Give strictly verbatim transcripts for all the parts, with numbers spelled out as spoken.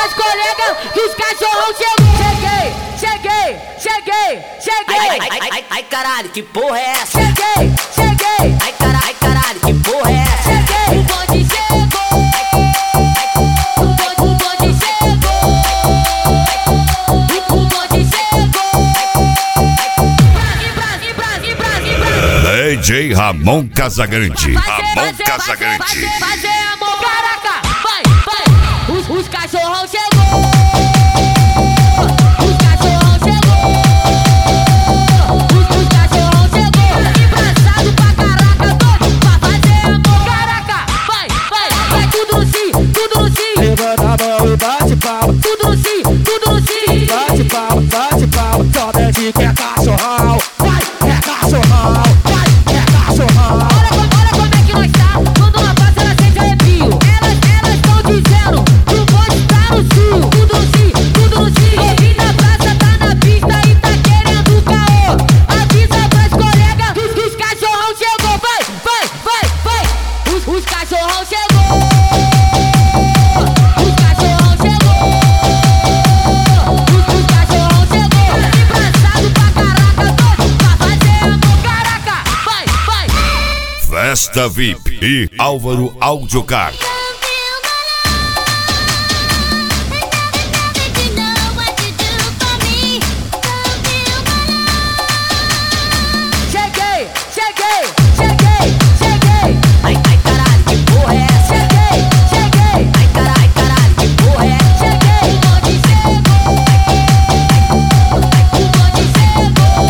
pras colegas que os cachorrão chegou. Cheguei, cheguei, cheguei, cheguei. Ai, ai, ai, ai, ai, caralho, que porra é essa? Cheguei, cheguei. Ai, caralho, ai, caralho, que porra é essa? Cheguei, o bonde chegou. O bonde, o bonde chegou. O bonde chegou. Brasil, Brasil, Brasil, Brasil, Brasil. D J Ramon Casagrande. Ramon Casagrande. Fazer, fazer amor, caraca. Vai, vai. Os, os cachorrão chegou. Os cachorrão chegou. Os, os cachorrão chegou. Embraçado pra caraca, doido pra fazer amor, caraca. Vai, vai, vai tudo no sim, tudo no sim. Levanta a mão e bate palma. Tudo no sim, tudo no sim. Bate palma, bate palma. Só desce que é cachorrão. Vai, é cachorrão. Vai, é cachorrão. Olha, como- olha como é que nós tá. Quando uma passa, ela sente arrepio. Elas, elas tão dizendo que o bonde tá no cio. Tudo no cio, tudo no cio. Ouvi na praça, tá na pista e tá querendo caô. Avisa pras colegas que os, que os cachorrão chegou. Vai, vai, vai, vai. Os, os cachorrão chegou. Os cachorrão chegou. Os, os cachorrão chegou. Embraçado pra caraca, doido pra fazer amor, caraca. Vai, vai. Festa V I P e Álvaro Audiocar. Cheguei, cheguei, cheguei, cheguei. Ai, ai, caralho, que porra é essa? Cheguei, cheguei, Ai, caralho, caralho, que porra é essa? cheguei. O bonde chegou. O bonde chegou.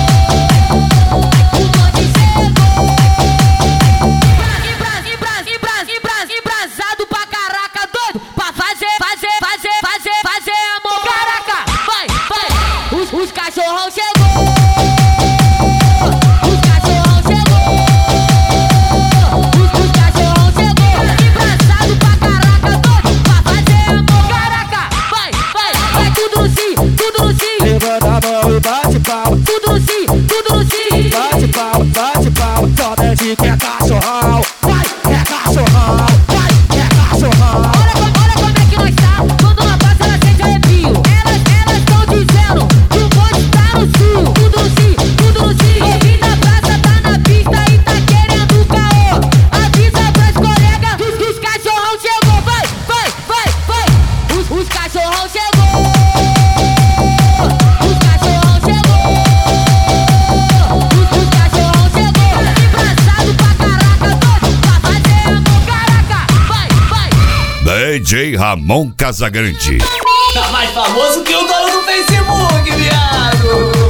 O bonde chegou. Brasil, Brasil, Brasil, Brasil, embrasado pra caraca, doido pra fazer, fazer, fazer, fazer, fazer amor, caraca. Vai, vai. Os, os cachorrão chegou. Os cachorrão chegou. Os, os cachorrão chegou. Embraçado pra caraca, doido pra fazer amor, caraca. Vai, vai, vai tudo no sim, tudo no sim. Levanta a mão e bate palma. Tudo no sim, tudo no sim. Bate palma, bate palma. Só desce que é cachorrão. Vai, é cachorrão. Vai, é cachorrão. Olha, como- olha como é que nós tá. Quando uma passa, ela sente arrepio. Elas, elas tão dizendo que o bonde tá no cio. Tudo no cio, tudo no cio. Ouvi na praça, tá na pista e tá querendo caô. Avisa pras colegas que os, que os cachorrão chegou. Vai, vai, vai, vai. Os, os cachorrão chegou. Os cachorrão chegou. Os, os cachorrão chegou. Embraçado pra caraca, doido pra fazer amor, caraca. Vai, vai. D J Ramon Casagrande. Tá mais famoso que o dono do Facebook, viado!